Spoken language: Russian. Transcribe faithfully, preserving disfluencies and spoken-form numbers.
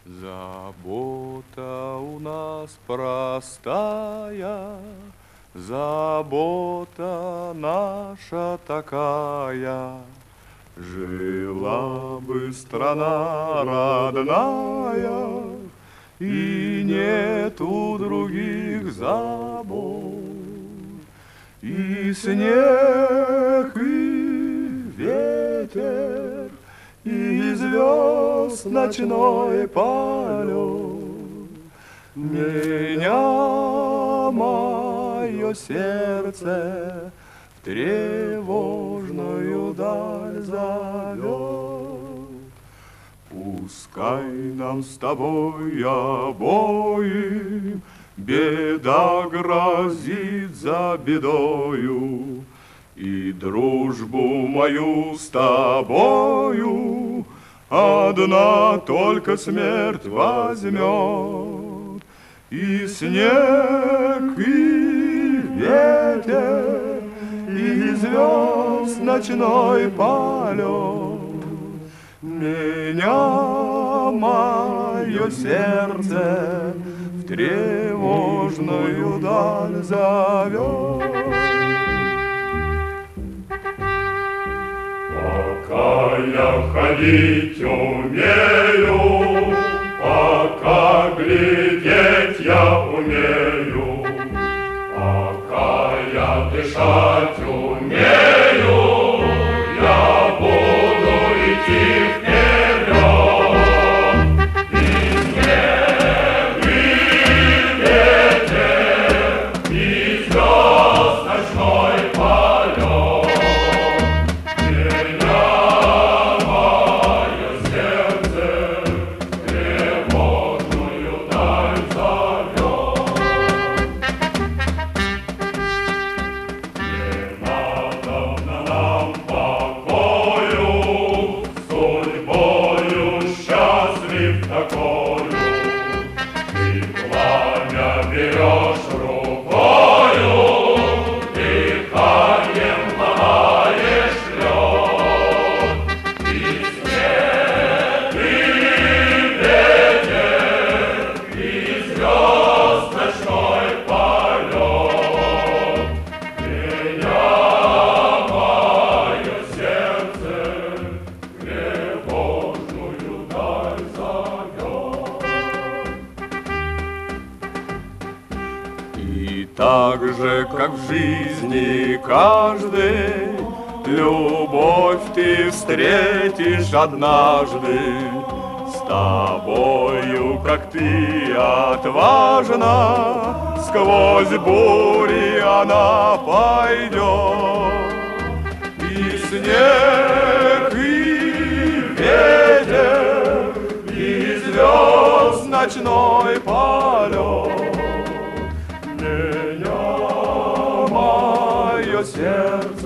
Забота у нас простая, забота наша такая. Жила бы страна родная, и нету других забот. И снег, и ветер, и звезд ночной полет. Меня мое сердце в тревожную даль зовет. Пускай нам с тобой обоим беда грозит за бедою, и дружбу мою с тобою одна только смерть возьмет. И снег, и ветер, и звезд ночной полет. Меня мое сердце в тревожную даль зовет. Пока я ходить умею, пока глядеть я умею, пока я дышать умею, я буду идти вперед. И снег, и ветер, и звезд ночной полет. Меня мое сердце тревожную даль зовет. Не надо нам покою, судьбою счастлив такою. Ты пламя берешь рукою, дыханием ломаешь лед. И снег, и ветер, и звезд ночной полет. Меня мое сердце в тревожную даль зовет. И так же, как в жизни каждый, любовь ты встретишь однажды. С тобою, как ты отважна, сквозь бури она пойдет. И снег, и ветер, и звезд ночной полет. Меня мое сердце